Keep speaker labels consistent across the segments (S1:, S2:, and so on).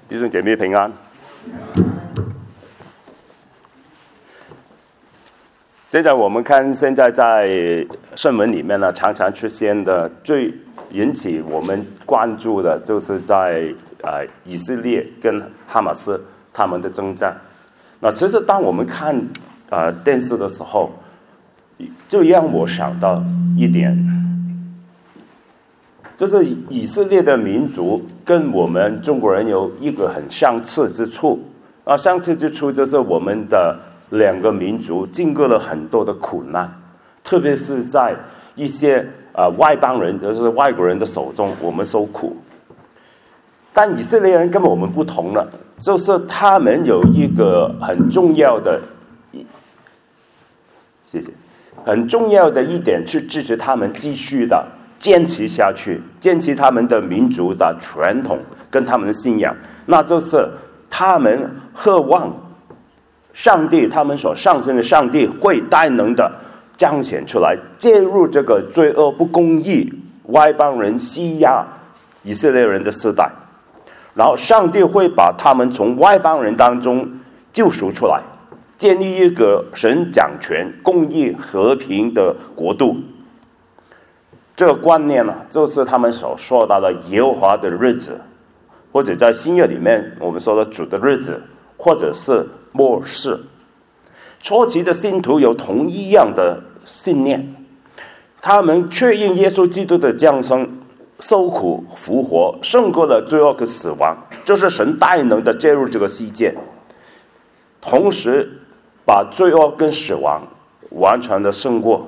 S1: 弟兄姐妹平安。现在我们看，现在在圣文里面呢，常常出现的最引起我们关注的，就是在以色列跟哈马斯他们的征战。那其实当我们看电视的时候，就让我想到一点，就是以色列的民族跟我们中国人有一个很相似之处相似之处就是我们的两个民族经过了很多的苦难，特别是在一些外邦人，就是外国人的手中，我们受苦。但以色列人跟我们不同了，就是他们有一个很重要的一点，去支持他们继续的坚持下去，坚持他们的民族的传统跟他们的信仰，那就是他们渴望上帝，他们所上升的上帝会大能的彰显出来，介入这个罪恶不公义外邦人欺压以色列人的时代，然后上帝会把他们从外邦人当中救赎出来，建立一个神掌权公义和平的国度。这个观念呢，就是他们所说到的耶和华的日子，或者在新约里面我们说的主的日子，或者是末世。初期的信徒有同一样的信念，他们确认耶稣基督的降生、受苦、复活，胜过了罪恶和死亡，就是神大能的介入这个世界，同时把罪恶跟死亡完全的胜过。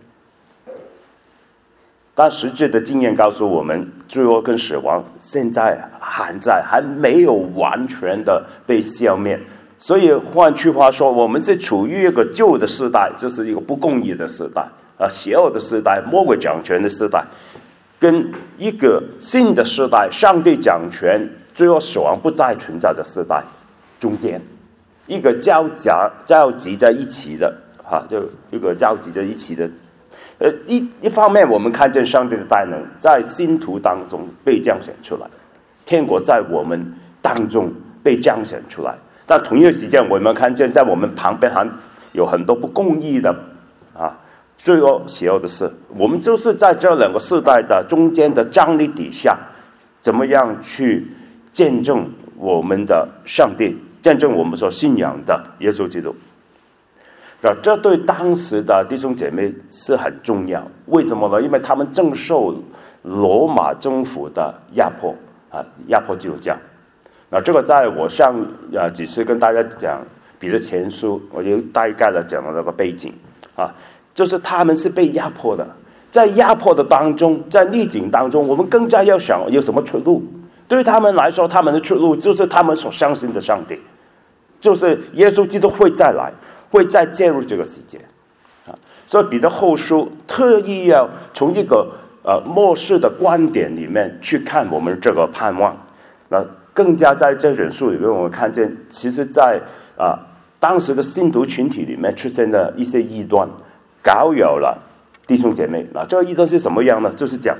S1: 但实际的经验告诉我们，罪恶跟死亡现在还没有完全的被消灭。所以换句话说，我们是处于一个旧的时代，就是一个不公义的时代邪恶的时代，魔鬼掌权的时代，跟一个新的时代，上帝掌权，罪恶死亡不再存在的时代中间，一个交集在一起的就一个交集在一起的。一方面我们看见上帝的大能在信徒当中被彰显出来，天国在我们当中被彰显出来，但同一个时间我们看见在我们旁边还有很多不公义的罪恶邪恶的事。我们就是在这两个世代的中间的张力底下，怎么样去见证我们的上帝，见证我们所信仰的耶稣基督。这对当时的弟兄姐妹是很重要，为什么呢？因为他们正受罗马政府的压迫基督教。那这个在我上几次跟大家讲彼得前书，我就大概的讲了那个背景就是他们是被压迫的，在压迫的当中，在逆境当中，我们更加要想有什么出路。对他们来说，他们的出路就是他们所相信的上帝，就是耶稣基督会再来，会再介入这个世界所以彼得后书特意要从一个末世的观点里面去看我们这个盼望。那更加在这卷书里面，我们看见其实在当时的信徒群体里面出现的一些异端，搞扰了弟兄姐妹。那这个异端是什么样呢？就是讲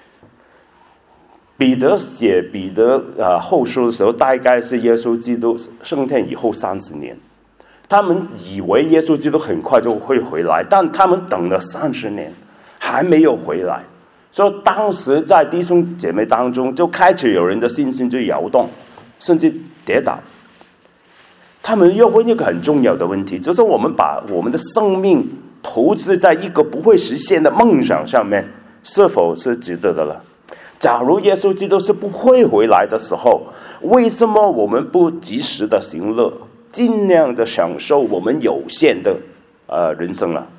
S1: 彼得写彼得后书的时候，大概是耶稣基督升天以后30年。他们以为耶稣基督很快就会回来，但他们等了30年还没有回来。所以当时在弟兄姐妹当中就开始有人的信心就摇动，甚至跌倒。他们又问一个很重要的问题，就是我们把我们的生命投资在一个不会实现的梦想上面，是否是值得的了？假如耶稣基督是不会回来的时候，为什么我们不及时的行乐，尽量的享受我们有限的人生了？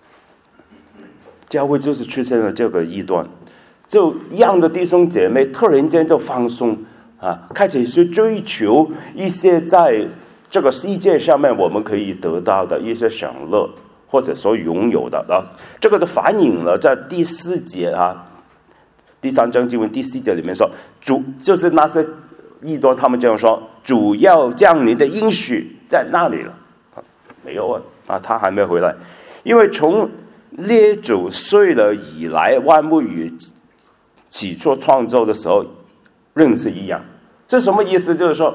S1: 教会就是出现了这个异端，就让的弟兄姐妹突然间就放松开始去追求一些在这个世界上面我们可以得到的一些享乐或者所拥有的。这个就反映了在第4节第3章经文第4节里面说，主就是那些异端，他们这样说，主要降临的应许在那里了？没有他还没回来，因为从列祖睡了以来，万物与起初创造的时候仍是一样， 这什么意思？就是说，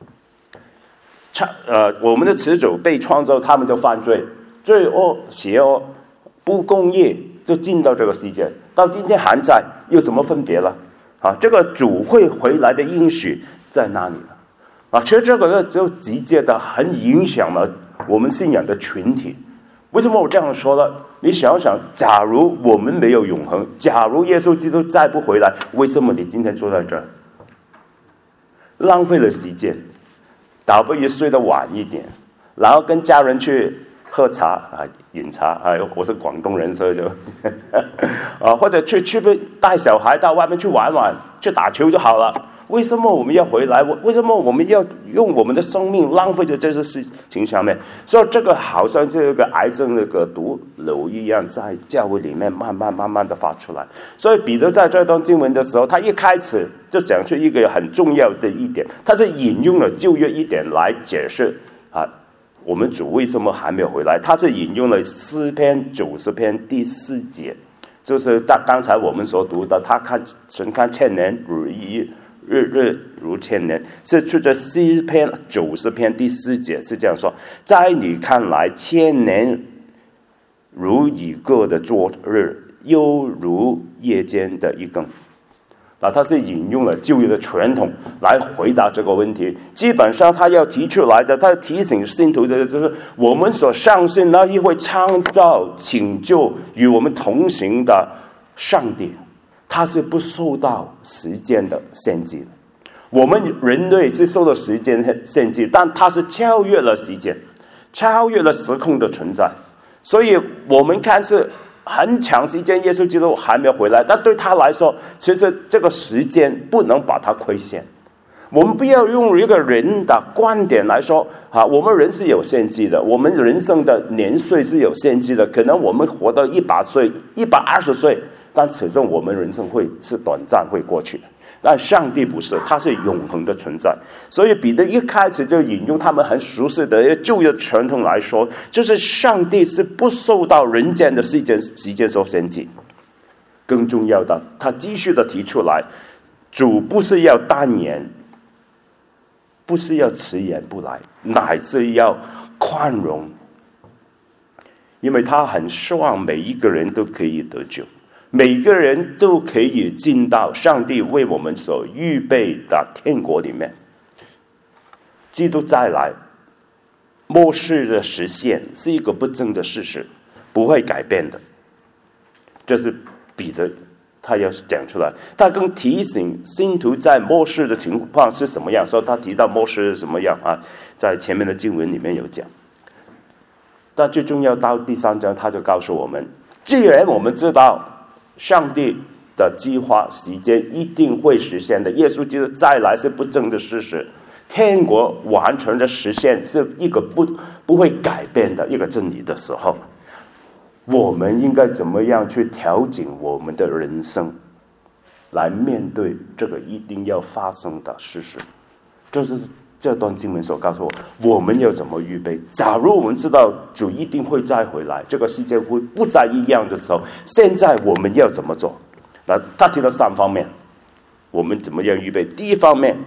S1: 我们的始祖被创造，他们就犯罪，罪恶、邪恶、不公义就进到这个世界，到今天还在，有什么分别了？这个主会回来的应许在哪里了？其实这个就直接的很影响了我们信仰的群体。为什么我这样说呢？你想想，假如我们没有永恒，假如耶稣基督再不回来，为什么你今天坐在这儿？浪费了时间，倒不如睡得晚一点，然后跟家人去喝茶饮茶我是广东人，所以就或者去带小孩到外面去玩玩，去打球就好了。为什么我们要回来？为什么我们要用我们的生命浪费在这些事情上面？所以这个好像这个癌症那个毒瘤一样，在教会里面慢慢的发出来。所以彼得在这段经文的时候，他一开始就讲出一个很重要的一点，他是引用了旧约一点来解释我们主为什么还没有回来。他是引用了诗篇90篇第4节，就是刚才我们所读的，神看千年如一日，日日如千年，是出自诗篇90篇第4节，是这样说：在你看来，千年如一个的昨日，又如夜间的一更。他是引用了旧约的传统来回答这个问题。基本上他要提出来的，他提醒信徒的就是我们所相信那一位创造拯救与我们同行的上帝，他是不受到时间的限制的。我们人类是受到时间限制，但他是超越了时间，超越了时空的存在。所以我们看是很长时间耶稣基督还没有回来，但对他来说，其实这个时间不能把它亏欠。我们不要用一个人的观点来说我们人是有限制的，我们人生的年岁是有限制的，可能我们活到100岁、120岁，但始终我们人生会是短暂，会过去的。但上帝不是，他是永恒的存在。所以彼得一开始就引用他们很熟悉的旧约传统来说，就是上帝是不受到人间的时间所限制。更重要的，他继续的提出来，主不是要单言，不是要迟延不来，乃是要宽容，因为他很希望每一个人都可以得救，每个人都可以进到上帝为我们所预备的天国里面。基督再来，末世的实现是一个不争的事实，不会改变的。这是彼得他要讲出来。他更提醒信徒在末世的情况是什么样，所以他提到末世是什么样在前面的经文里面有讲。但最重要到第3章，他就告诉我们，既然我们知道上帝的计划时间一定会实现的，耶稣基督再来是不争的事实，天国完全的实现是一个不会改变的一个真理的时候，我们应该怎么样去调整我们的人生，来面对这个一定要发生的事实。就是这段经文所告诉我们要怎么预备。假如我们知道主一定会再回来，这个世界会不再一样的时候，现在我们要怎么做？那他提到3方面，我们怎么样预备？第一方面，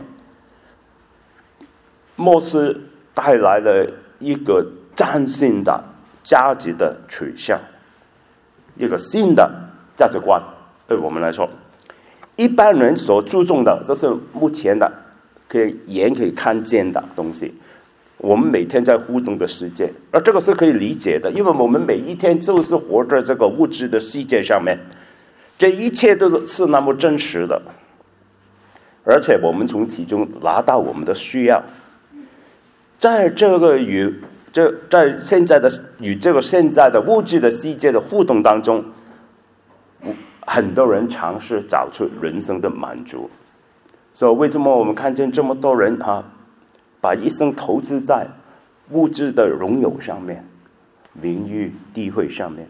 S1: 末世带来了一个崭新的价值的取向，一个新的价值观。对我们来说，一般人所注重的就是目前的可以看见的东西，我们每天在互动的世界，而这个是可以理解的，因为我们每一天就是活在这个物质的世界上面，这一切都是那么真实的，而且我们从其中拿到我们的需要。在这个在现在的与这个现在的物质的世界的互动当中，很多人尝试找出人生的满足。所以为什么我们看见这么多人把一生投资在物质的荣耀上面，名誉地位上面？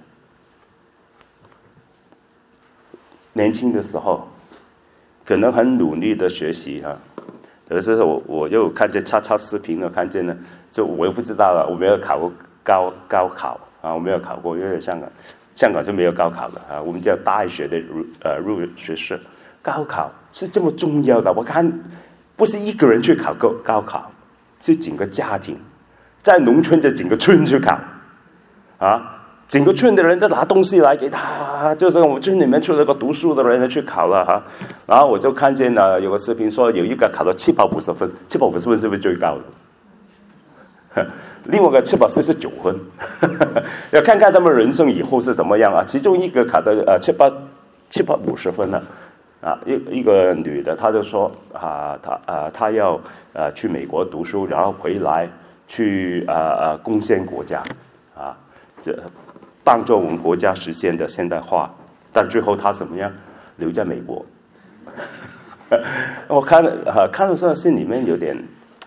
S1: 年轻的时候可能很努力的学习有的时候我又看见叉视频了，看见了，就我又不知道了，我没有考过高考我没有考过，因为香港是没有高考的我们叫大学的入学试。高考是这么重要的，我看不是一个人去考高考，是整个家庭，在农村的整个村去考，整个村的人都拿东西来给他，就是我们村里面出了个读书的人去考了然后我就看见有个视频说有一个考到750分，750分是不是最高的？另外一个749分，要看看他们人生以后是怎么样其中一个考到750分了一个女的，她就说她要去美国读书，然后回来去贡献国家这帮助我们国家实现的现代化，但最后她怎么样？留在美国。我看的时候心里面有点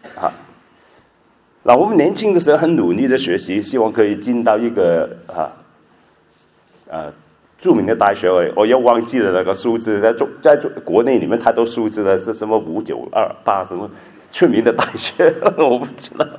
S1: 那我们年轻的时候很努力的学习，希望可以进到一个著名的大学，我又忘记了那个数字，在国内里面太多数字了，是什么5928什么出名的大学，我不知道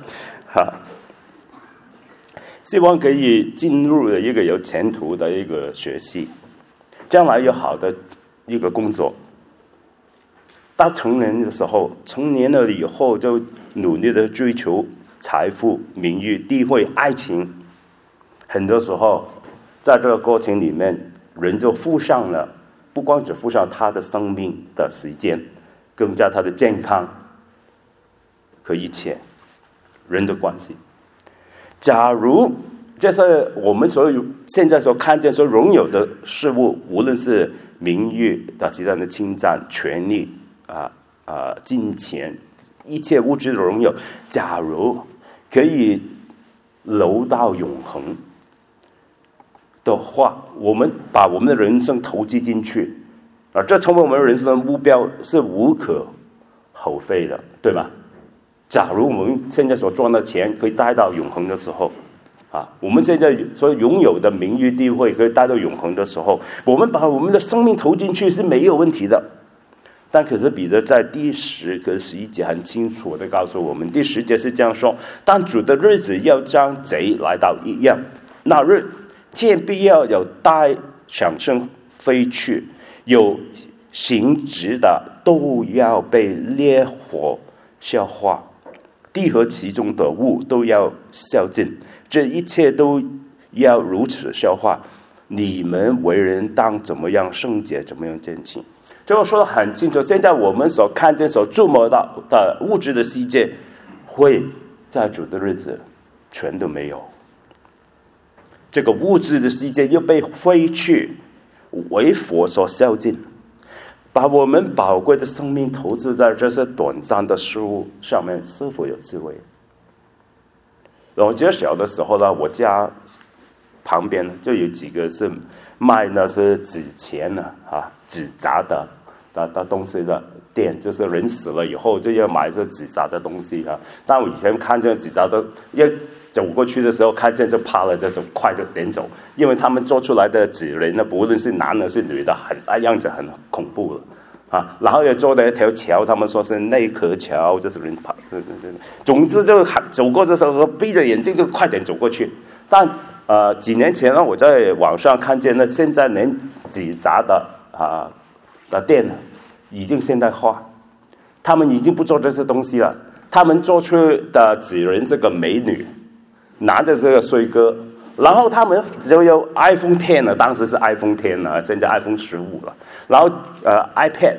S1: 希望可以进入一个有前途的一个学习，将来有好的一个工作。到成年的时候，成年了以后就努力的追求财富、名誉、地位、爱情。很多时候在这个过程里面，人就付上了，不光只付上他的生命的时间，更加他的健康和一切人的关系。假如这是我们现在所看见所拥有的事物，无论是名誉的其他的侵占、权利金钱，一切物质的拥有，假如可以留到永恒的话，我们把我们的人生投资进去这成为我们人生的目标是无可厚非的，对吧？假如我们现在所赚的钱可以带到永恒的时候我们现在所拥有的名誉地位可以带到永恒的时候，我们把我们的生命投进去是没有问题的。但可是彼得在第10和11节很清楚的告诉我们，第10节是这样说：但主的日子要将贼来到一样，那日天必要有大响声飞去，有行直的都要被烈火消化，地和其中的物都要消尽，这一切都要如此消化。你们为人当怎么样圣洁，怎么样坚定。这个说得很清楚，现在我们所看见所触摸到的物质的世界，会在主的日子全都没有。这个物质的世界又被废去，为火所烧尽。把我们宝贵的生命投资在这些短暂的事物上面，是否有智慧？我记得小的时候呢，我家旁边就有几个是卖那些纸钱纸扎的东西的店，就是人死了以后就要买这纸扎的东西但我以前看见纸扎的，一走过去的时候看见就怕了，就快就点走，因为他们做出来的纸人呢，不论是男的是女的，样子很恐怖了然后又做了一条桥，他们说是内河桥，就是人跑，总之就走过的时候闭着眼睛就快点走过去。但几年前呢，我在网上看见呢，现在连纸扎的店已经现代化，他们已经不做这些东西了。他们做出的纸人是个美女，男的是个帅哥，然后他们就有 iPhone X 了，当时是 iPhone X 了，现在 iPhone 15了，然后iPad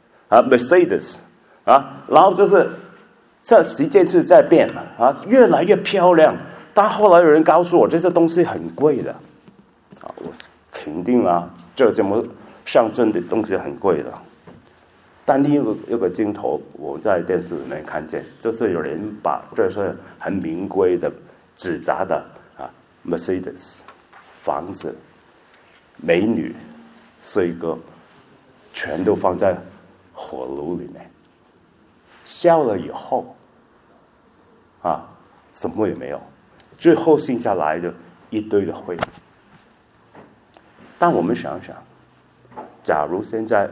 S1: Mercedes 然后就是这时间是在变越来越漂亮。但后来有人告诉我，这些东西很贵的我肯定这么象征的东西很贵的。但另一个镜头，我在电视里面看见，就是有人把这些很名贵的纸扎的Mercedes 房子、美女、帅哥，全都放在火炉里面，烧了以后什么也没有，最后剩下来的一堆的灰。但我们想想，假如现在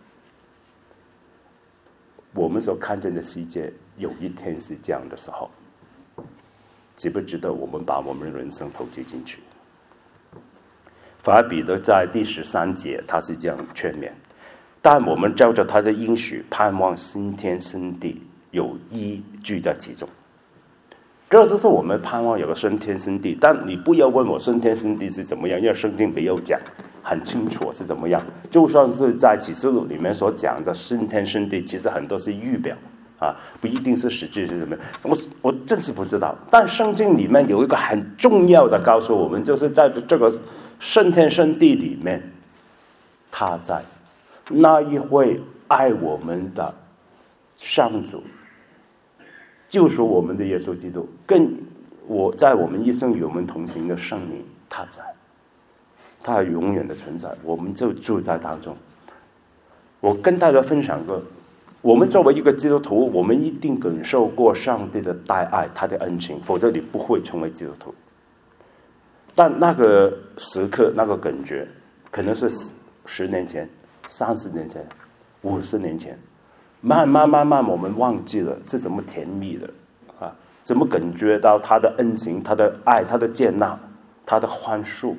S1: 我们所看见的世界有一天是这样的时候，值不值得我们把我们的人生投资进去？反而彼得在第13节他是这样劝勉： 但我们照着他的应许盼望新天新地，有一居在其中。这就是我们盼望有个新天新地。但你不要问我新天新地是怎么样，因为圣经没有讲很清楚是怎么样。就算是在启示录里面所讲的新天新地，其实很多是预表啊，不一定是实际是什么。我真是不知道。但圣经里面有一个很重要的告诉我们，就是在这个新天新地里面，他在那一位爱我们的上主，救赎我们的耶稣基督，跟我在我们一生与我们同行的圣灵，他在，他永远的存在，我们就住在当中。我跟大家分享过，我们作为一个基督徒，我们一定感受过上帝的大爱，他的恩情，否则你不会成为基督徒。但那个时刻，那个感觉，可能是10年前、30年前、50年前。慢慢，我们忘记了是怎么甜蜜的啊！怎么感觉到他的恩情、他的爱、他的接纳、他的宽恕，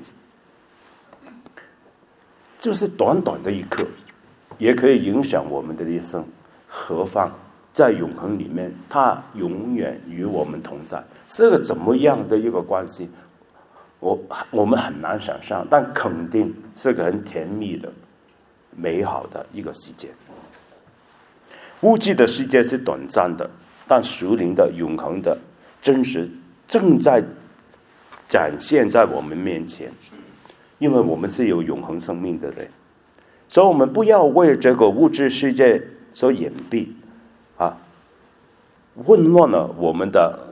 S1: 就是短短的一刻，也可以影响我们的一生。何况在永恒里面，他永远与我们同在，这个怎么样的一个关系？我们很难想象，但肯定是个很甜蜜的、美好的一个世界。物质的世界是短暂的，但属灵的、永恒的真实正在展现在我们面前，因为我们是有永恒生命的人，所以我们不要为这个物质世界所掩蔽啊，混乱了我们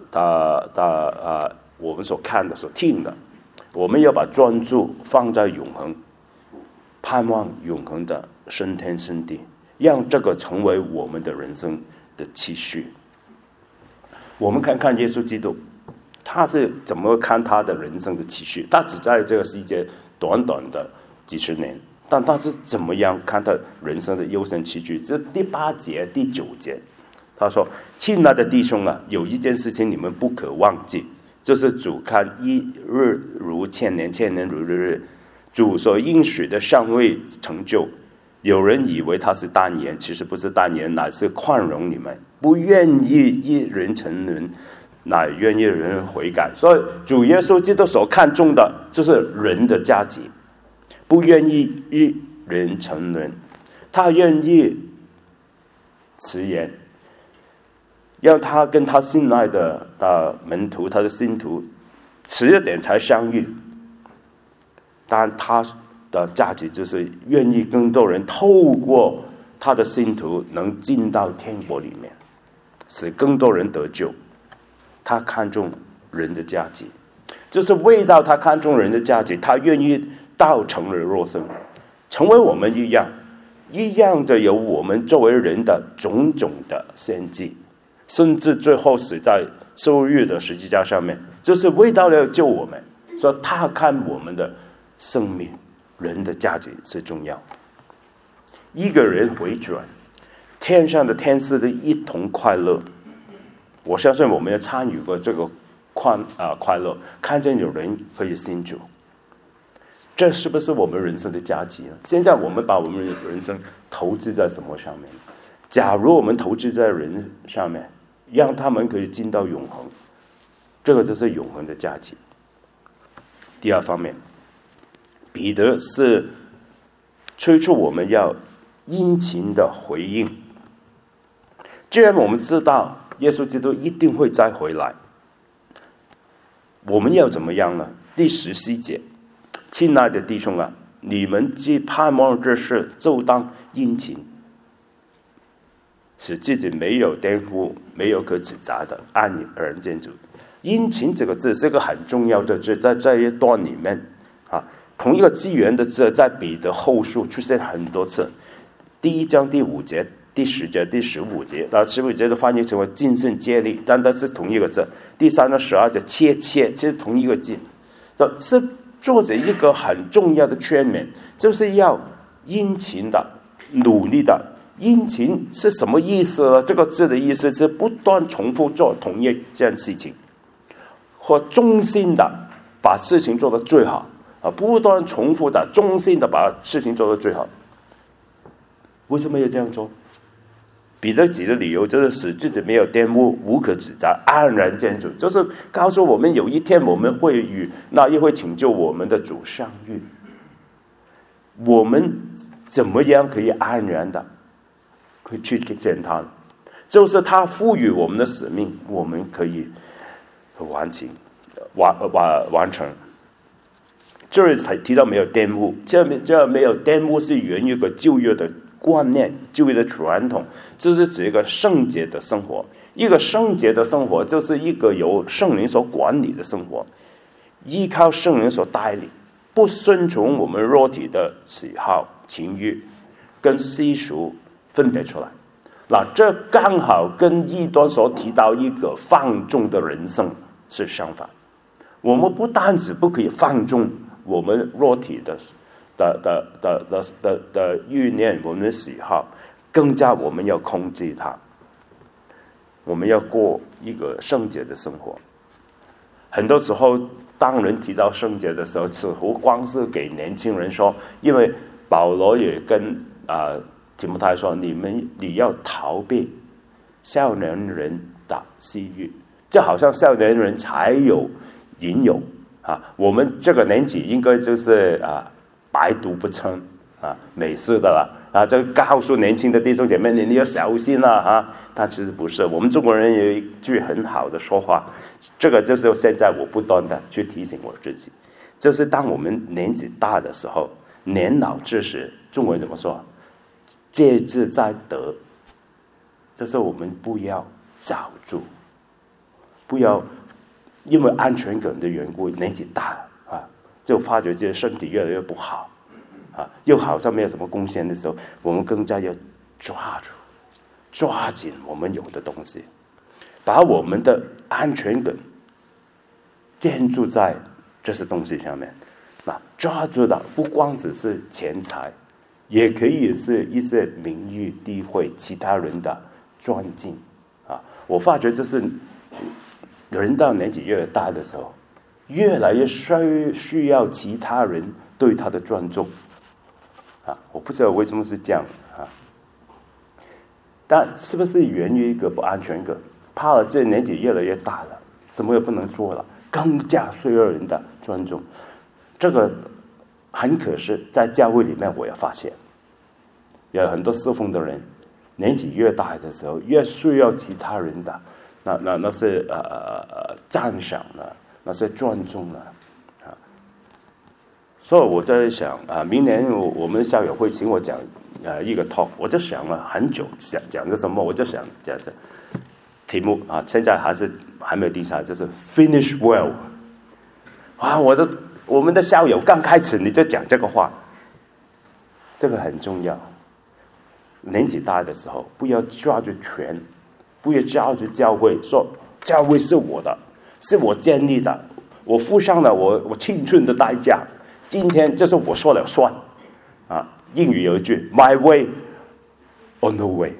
S1: 我们所看的、所听的。我们要把专注放在永恒，盼望永恒的新天新地，让这个成为我们的人生的期许。我们看看耶稣基督，他是怎么看他的人生的期许？他只在这个世界短短的几十年，但他是怎么样看他人生的优先期许？这第8节、第9节，他说：“亲爱的弟兄啊，有一件事情你们不可忘记，就是主看一日如千年，千年如日日。主所应许的尚未成就。有人以为他是但言，其实不是但言，乃是宽容你们，不愿意一人沉沦，乃愿意人悔改。”所以主耶稣基督所看重的就是人的价值，不愿意一人沉沦，他愿意迟延，让他跟他信赖的门徒，他的信徒迟一点才相遇。但他的价值就是愿意更多人透过他的信徒能进到天国里面，使更多人得救。他看重人的价值，就是为到他看重人的价值，他愿意道成了肉身，成为我们一样的有我们作为人的种种的献祭，甚至最后死在受辱的十字架上面，就是为到了救我们。所以他看我们的生命，人的价值是重要。一个人回转，天上的天使的一同快乐。我相信我们也参与过这个快乐，看见有人可以信主，这是不是我们人生的价值呢？现在我们把我们人生投资在什么上面？假如我们投资在人上面，让他们可以进到永恒，这个就是永恒的价值。第二方面，彼得是催促我们要殷勤的回应。既然我们知道耶稣基督一定会再回来，我们要怎么样呢？第14节，亲爱的弟兄啊，你们既盼望这事，就当殷勤，使自己没有玷污，没有可指责的，按人见主。殷勤这个字是个很重要的字，在这一段里面啊，同一个字源的字在彼得后书出现很多次。第1章第5节、第10节、第15节，那15节的翻译成为尽心竭力，但是同一个字。第3章12节切是同一个字，是作者一个很重要的劝勉，就是要殷勤的、努力的。殷勤是什么意思呢？这个字的意思是不断重复做同一件事情，或忠心的把事情做得最好，不断重复的忠心的把事情做得最好。 为什么要这样做？彼得举的理由就是使自己没有玷污，无可指责，安然见主，就是告诉我们有一天我们会与那一位拯救我们的主相遇。我们怎么样可以安然的可以去见他呢？就是他赋予我们的使命，我们可以完成。这里提到没有玷污，这没有玷污是源于一个旧约的观念，旧约的传统，这是指一个圣洁的生活。一个圣洁的生活就是一个由圣灵所管理的生活，依靠圣灵所带领，不顺从我们肉体的喜好情欲跟世俗分别出来。那这刚好跟异端所提到一个放纵的人生是相反。我们不单只不可以放纵我们肉体的欲念，我们的喜好，更加我们要控制它。我们要过一个圣洁的生活。很多时候当人提到圣洁的时候，似乎光是给年轻人说，因为保罗也跟提摩太说，你要逃避少年人的私欲，就好像少年人才有引诱我们这个年纪应该就是百毒不侵没事的了这告诉年轻的弟兄姐妹，你要小心但其实不是。我们中国人有一句很好的说话，这个就是现在我不断的去提醒我自己，就是当我们年纪大的时候，年老之时，中国人怎么说？戒之在得，就是我们不要早住，不要因为安全感的缘故，年纪大就发觉自己身体越来越不好又好像没有什么贡献的时候，我们更加要抓紧我们有的东西，把我们的安全感建筑在这些东西上面。抓住的不光只是钱财，也可以是一些名誉地位，其他人的尊敬我发觉这是人到年纪越大的时候，越来越需要其他人对他的尊重我不知道为什么是这样但是不是源于一个不安全感，怕了这年纪越来越大了，什么也不能做了，更加需要人的尊重。这个很可惜，在教会里面我也发现有很多侍奉的人年纪越大的时候，越需要其他人的那是赞赏了，那是尊重了所以我在想明年我们校友会请我讲一个 talk， 我就想了很久，想讲这什么，我就想讲这题目现在还没有定下来，就是 finish well。我们的校友刚开始你就讲这个话，这个很重要。年纪大的时候，不要抓住权，不要抓住教会，说教会是我的，是我建立的，我付上了我青春的代价，今天就是我说了算英语有一句 My way or no way。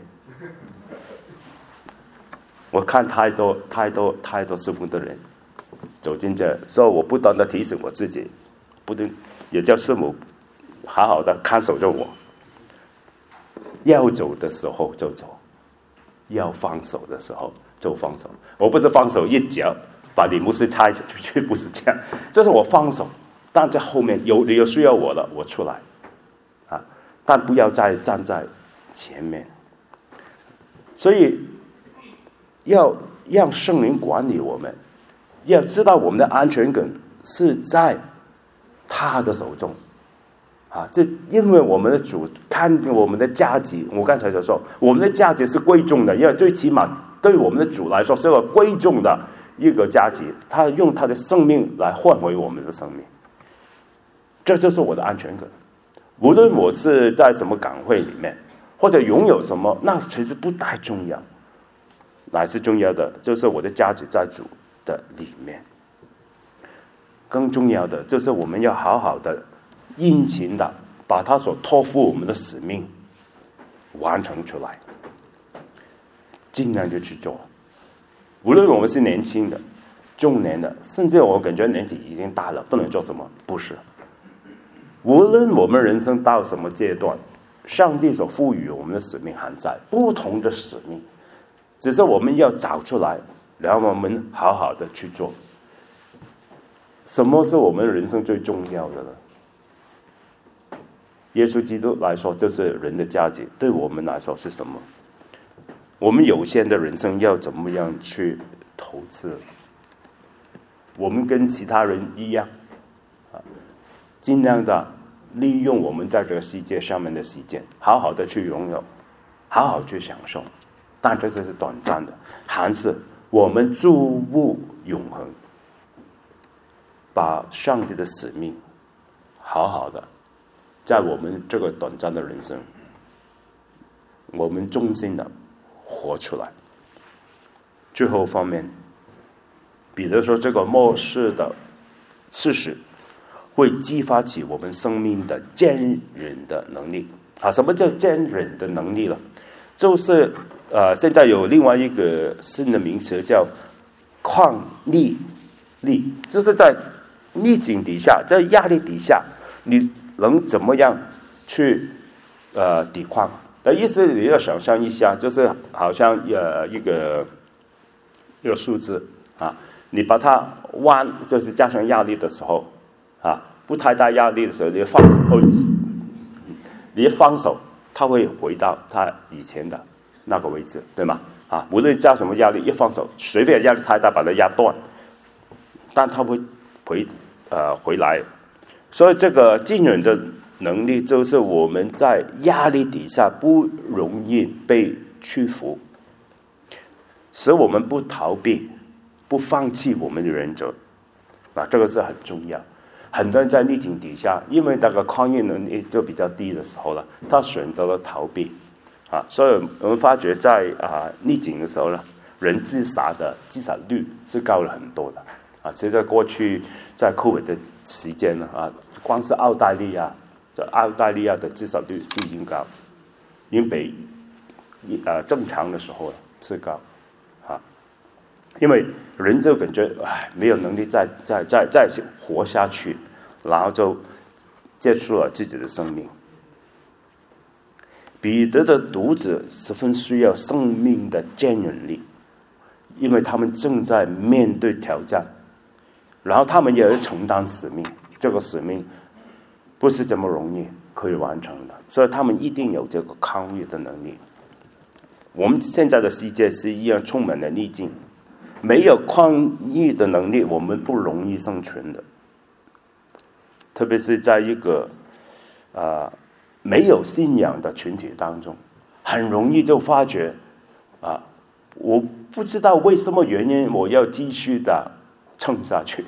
S1: 我看太多侍奉的人走进这，所以我不断的提醒我自己，不能也叫师母好好的看守着我，要走的时候就走，要放手的时候就放手。我不是放手一脚把李牧师拆出去，不是这样，这是我放手，但在后面你有需要我了，我出来但不要再站在前面。所以要让圣灵管理我们，要知道我们的安全感是在他的手中这因为我们的主看我们的价值，我刚才就说我们的价值是贵重的，因为最起码对我们的主来说是个贵重的一个价值，他用他的生命来换回我们的生命，这就是我的安全感。无论我是在什么岗位里面，或者拥有什么，那其实不太重要，乃是重要的就是我的价值在主的里面。更重要的就是我们要好好的殷勤的把他所托付我们的使命完成出来，尽量就去做。无论我们是年轻的、中年的，甚至我感觉年纪已经大了不能做什么，不是。无论我们人生到什么阶段， 上帝所赋予我们的使命还在，不同的使命，只是我们要找出来，然后我们好好的去做。什么是我们人生最重要的呢？耶稣基督来说，就是人的价值，对我们来说是什么？我们有限的人生要怎么样去投资？我们跟其他人一样，尽量的利用我们在这个世界上面的时间，好好的去拥有，好好去享受。但这是短暂的，还是我们注入永恒，把上帝的使命好好的在我们这个短暂的人生，我们衷心的活出来。最后方面，彼得说，这个末世的事实会激发起我们生命的坚韧的能力。什么叫坚韧的能力呢？就是现在有另外一个新的名词叫抗逆力，就是在逆境底下，在压力底下，你能怎么样去抵抗？的意思你要想象一下，就是好像一个数字你把它弯，就是加上压力的时候不太大压力的时候，你一放手，它会回到它以前的那个位置，对吗？无论加什么压力，一放手，随便压力太大把它压断，但它会回来。所以这个坚韧的能力，就是我们在压力底下不容易被屈服，使我们不逃避，不放弃我们的原则。这个是很重要。很多人在逆境底下，因为那个抗逆能力就比较低的时候了，他选择了逃避所以我们发觉在逆境的时候呢，人自杀率是高了很多的其实在过去在 COVID 的时间呢光是澳大利亚的自杀率是已经高，因为正常的时候是高因为人就感觉没有能力再活下去，然后就结束了自己的生命。彼得的读者十分需要生命的坚韧力，因为他们正在面对挑战，然后他们也要承担使命，这个使命不是这么容易可以完成的，所以他们一定有这个抗逆的能力。我们现在的世界是一样充满了逆境，没有抗逆的能力，我们不容易生存的。特别是在一个没有信仰的群体当中，很容易就发觉我不知道为什么原因我要继续的撑下去。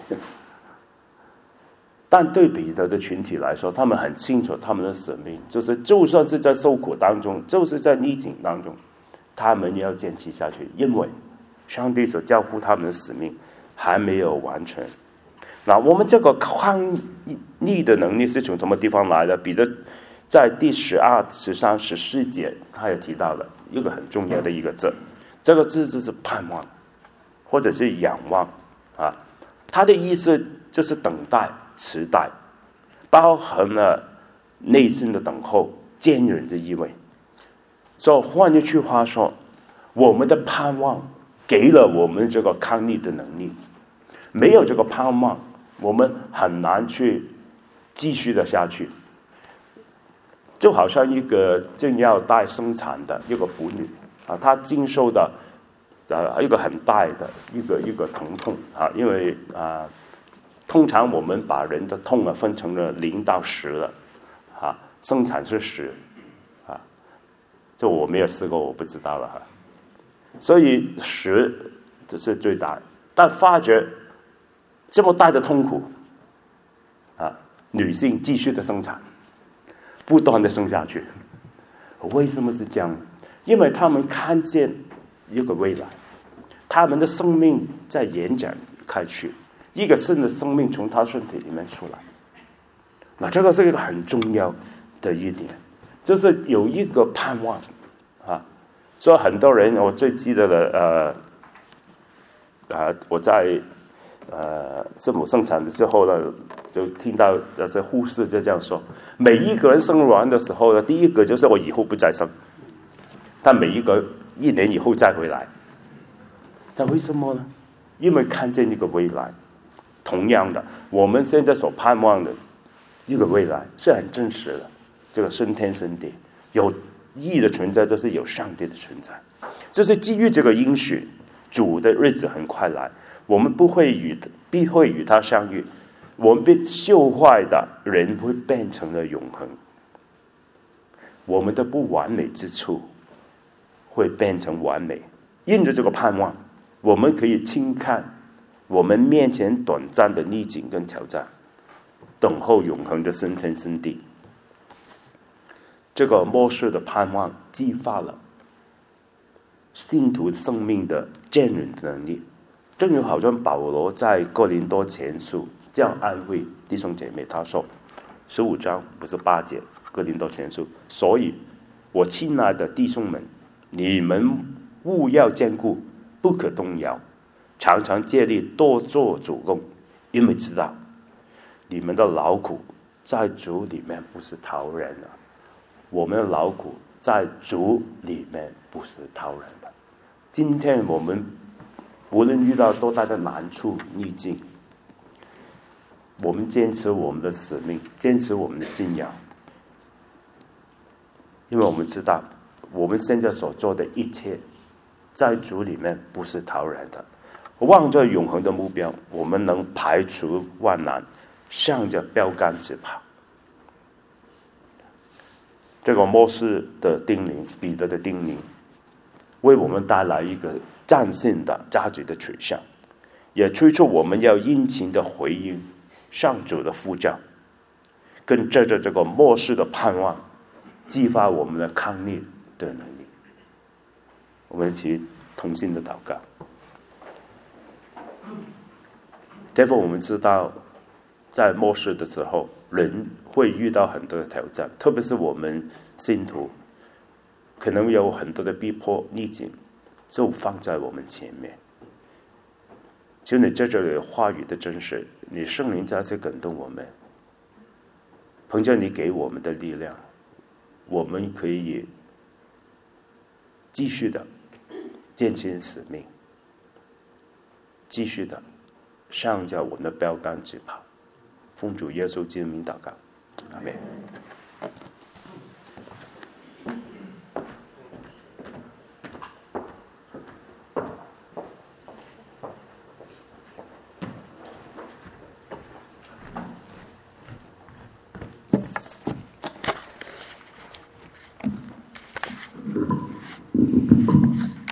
S1: 但对彼得的群体来说，他们很清楚他们的使命，就是就算是在受苦当中，就是在逆境当中，他们要坚持下去，因为上帝所交付他们的使命还没有完成。那我们这个抗逆的能力是从什么地方来的？彼得在第12、13、14节他也提到了一个很重要的一个字，这个字就是盼望，或者是仰望它的意思就是等待、期待，包含了内心的等候、坚韧的意味。所以换一句话说，我们的盼望给了我们这个抗逆的能力，没有这个盼望，我们很难去继续的下去。就好像一个正要待生产的一个妇女她经受的一个很大的一个疼痛因为通常我们把人的痛分成了0到10了生产是10这我没有试过，我不知道了所以10这是最大，但发觉这么大的痛苦女性继续的生产，不断的生下去。为什么是这样？因为他们看见一个未来，他们的生命在延展开去，一个新的生命从他身体里面出来。那这个是一个很重要的一点，就是有一个盼望所以很多人，我最记得的我在圣母生产的之后呢，就听到那些护士就这样说：每一个人生完的时候呢，第一个就是我以后不再生，但每一个1年以后再回来。但为什么呢？因为看见一个未来。同样的，我们现在所盼望的一个未来是很真实的，这个升天升地，有义的存在就是有上帝的存在，就是基于这个应许，主的日子很快来，我们必会与他相遇，我们被朽坏的人会变成了永恒，我们的不完美之处会变成完美。因着这个盼望，我们可以轻看我们面前短暂的逆境跟挑战，等候永恒的升天升地。这个末世的盼望激发了信徒生命的坚韧的能力，正如好像保罗在哥林多前书这样安慰弟兄姐妹，他说15章不是8节，哥林多前书，所以我亲爱的弟兄们，你们务要坚固，不可动摇，常常竭力多做主工，因为知道你们的劳苦在主里面不是讨人的，我们的劳苦在主里面不是讨人的。今天我们无论遇到多大的难处逆境，我们坚持我们的使命，坚持我们的信仰，因为我们知道我们现在所做的一切在主里面不是讨人的。望着永恒的目标，我们能排除万难，向着标杆直跑。这个末世的叮咛，彼得的叮咛，为我们带来一个战胜的价值的取向，也催促我们要殷勤的回应上主的呼召，更借着这个末世的盼望，激发我们的抗逆的能力。我们一起同心的祷告。天父，我们知道在末世的时候，人会遇到很多的挑战，特别是我们信徒可能有很多的逼迫逆境就放在我们前面。求你在这里话语的真实，你圣灵再次感动我们，凭着你给我们的力量，我们可以继续的坚持使命，继续的向着我们的标杆直跑。奉主耶稣基督名祷告，阿们。